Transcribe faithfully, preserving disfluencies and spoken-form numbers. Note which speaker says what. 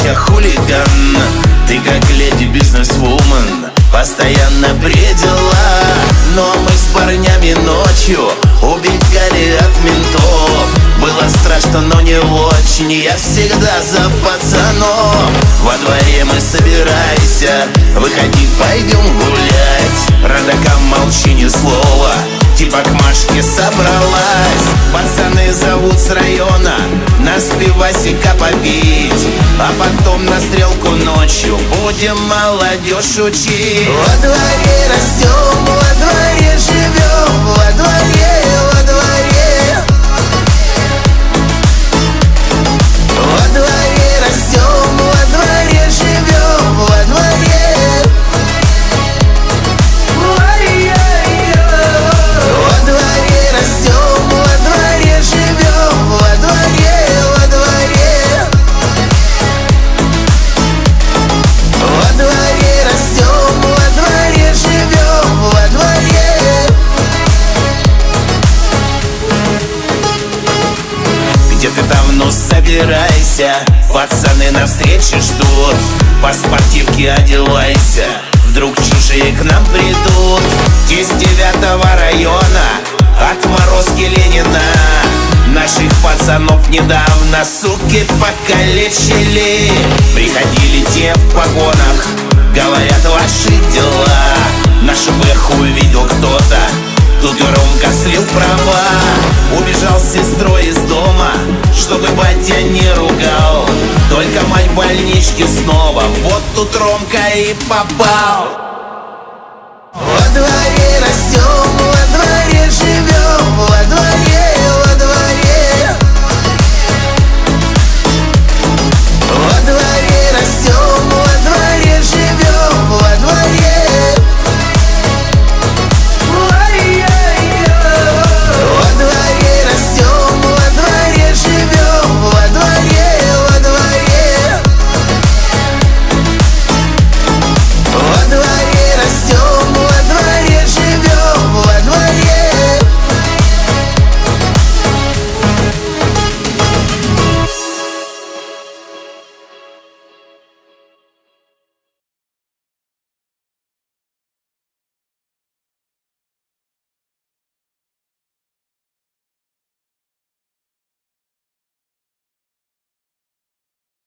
Speaker 1: я хулиган. Ты как леди бизнесвумен, постоянно при делах. Но мы с парнями ночью убегали от ментов. Было страшно, но не очень, я всегда за пацанов. Во дворе мы собирайся, выходи, пойдем гулять. Родакам молчи ни слова, типа к Машке собралась. Пацаны зовут с района нас пивасика попить, а потом на стрелку ночью будем молодежь учить. Во дворе растем, во дворе живем, во дворе, во дворе. Во дворе растем, во дворе живем, во дворе. Во дворе растем, во дворе живем, во дворе, во дворе. Во дворе растем, во дворе живем, во дворе. Где ты там, ну собирайся, пацаны навстречу ждут. По спортивке одевайся, вдруг чужие к нам придут. Из девятого района, отморозки Ленина. Наших пацанов недавно суки покалечили. Приходили те в погонах, говорят, ваши дела. Нашу бэху увидел кто-то, тут громко слил права. Убежал с сестрой из дома, чтобы батя не ругал. Только мать в больничке снова, вот тут Ромка и попал. Во дворе растем,